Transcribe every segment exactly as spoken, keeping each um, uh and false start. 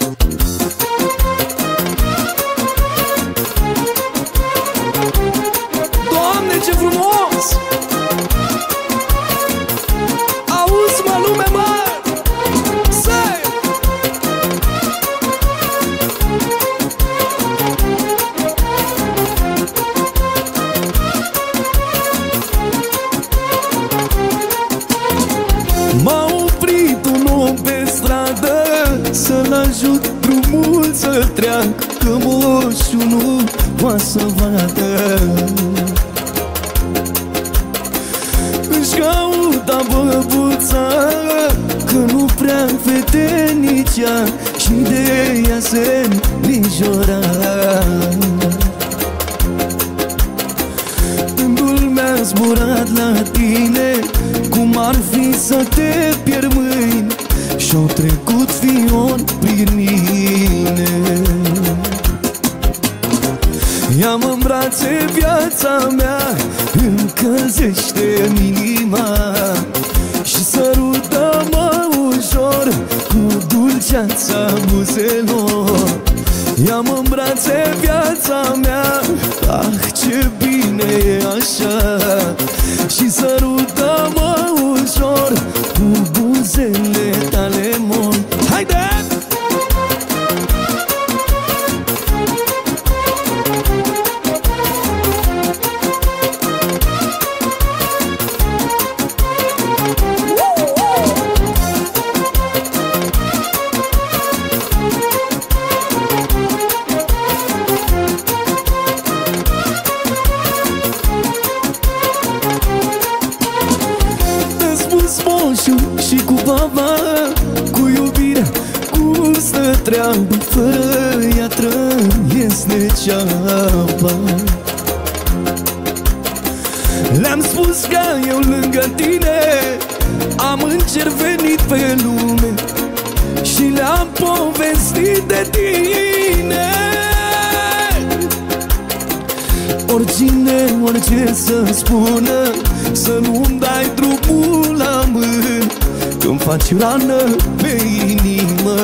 Doamne, ce frumos! Auzi, mă, lume, mă! Say! M-a oprit un om pe stradă să-l ajut drumul să treacă, că moșul nu poate să vadă. Își caută băbuța, că nu prea vede nici ea, și de ea se îngrijora. Gândul mi-a zburat la tine, cum ar fi să te pierd mâini, și-au trecut fion prin mine. Ia-mă în brațe, viața mea, încălzește-mi inima, și sărută-mă ușor cu dulceața buzelor. Ia-mă în brațe, viața mea, ah, ce bine e așa, și sărută-mă ușor cu buzele tale mor. Haide! Și cu baba, cu iubirea, cum stă treabă, fără ea trăiesc degeaba. Le-am spus că eu lângă tine am încervenit pe lume, și le-am povestit de tine. Oricine, orice să spună, să nu-mi dai drumul la mână, că-mi faci rană pe inimă.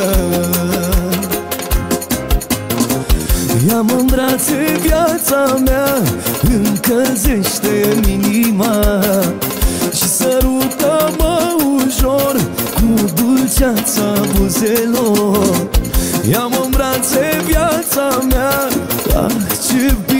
Ia-mă în brațe, viața mea, încălzește-mi inima, și sărută-mă ușor cu dulceața buzelor. Ia-mă în brațe, viața mea, ah, ce